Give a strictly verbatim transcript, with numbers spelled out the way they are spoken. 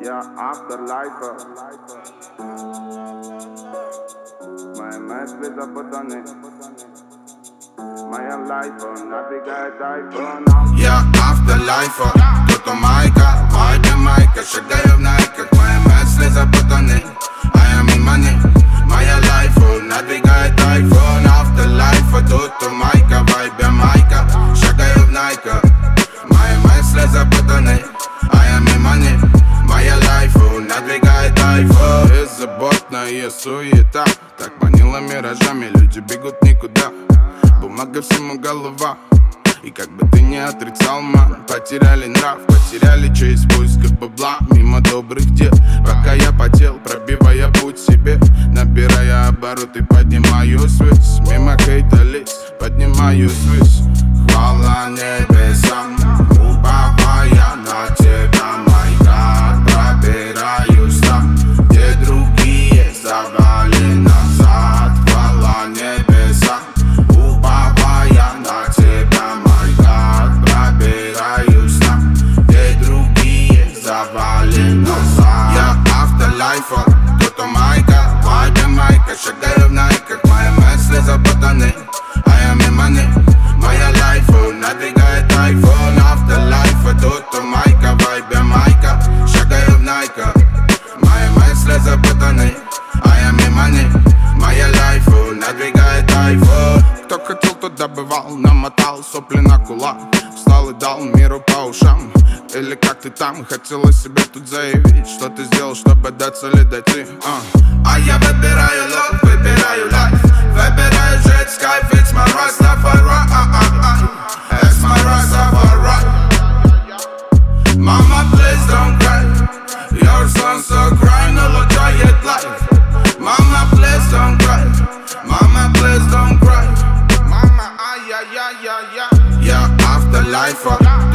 Я afterlife. Мои мысли запутаны. Моя лайфа набегает айфон. Я afterlife, кто-то майка, майка, майка. Шагаю в найках, мои мысли запутаны, а я мимо них. Моя лайфа надвигает айфон. Afterlife, тут майка, вайбе майка. Шагаю в найках, мои мысли запутаны, а я мимо них. Моя лайфа надвигает айфон. Беззаботная суета так манила миражами, люди бегут никуда. Бумага всему голова. И как бы ты ни отрицал, мам, потеряли нрав, потеряли честь в поисках бабла. Мимо добрых дел, пока я потел, пробивая путь себе, набирая обороты, поднимаюсь ввысь. Мимо хейта лиц, поднимаюсь ввысь. Хвала небесам, уповая на тебя, мой God. Пробираюсь там, где другие завали назад. Хвала небесам, уповая на тебя, мой God. Пробираюсь там, где другие завали назад. Я afterlife, кто-то майка, вайбе майка. Шагаю в найках, мои мысли запутаны, а я мимо них. Моя лайфа надвигает айфон. Afterlife, тут майка, вайбе майка. Шагаю в найках, мои мысли запутаны, а я мимо них. Моя лайфа надвигает айфон. Кто хотел, тот добывал, намотал сопли на кулак. Встал и дал миру по ушам. Или как ты там, хотела себе тут заявить, что ты сделал, чтобы до цели дойти, а. а я выбираю лов, выбираю лайф. Выбираю жить с кайф, it's my Rastafari. It's my Rastafari. Mama, please don't cry. Your son so cry, no look try it life. Mama, please don't cry. Mama, please don't cry. Mama, ay, ay, ay, ay, ay. Yeah, afterlife.